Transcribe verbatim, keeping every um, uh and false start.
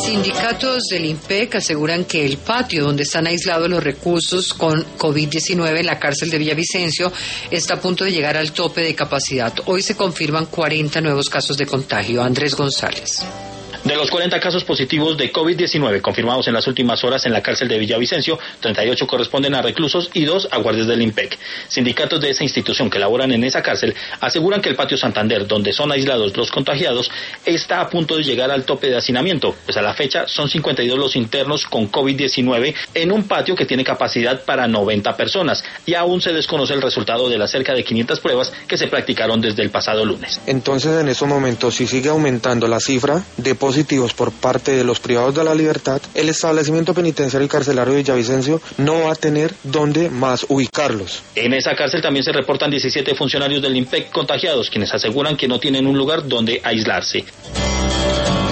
Sindicatos del IMPEC aseguran que el patio donde están aislados los reclusos con COVID diecinueve en la cárcel de Villavicencio está a punto de llegar al tope de capacidad. Hoy se confirman cuarenta nuevos casos de contagio. Andrés González. De los cuarenta casos positivos de COVID diecinueve confirmados en las últimas horas en la cárcel de Villavicencio, treinta y ocho corresponden a reclusos y dos a guardias del IMPEC. Sindicatos de esa institución que laboran en esa cárcel aseguran que el patio Santander, donde son aislados los contagiados, está a punto de llegar al tope de hacinamiento, pues a la fecha son cincuenta y dos los internos con COVID diecinueve en un patio que tiene capacidad para noventa personas y aún se desconoce el resultado de las cerca de quinientas pruebas que se practicaron desde el pasado lunes. Entonces, en estos momentos, si sigue aumentando la cifra de positivos por parte de los privados de la libertad, el establecimiento penitenciario y carcelario de Villavicencio no va a tener dónde más ubicarlos. En esa cárcel también se reportan diecisiete funcionarios del IMPEC contagiados, quienes aseguran que no tienen un lugar donde aislarse.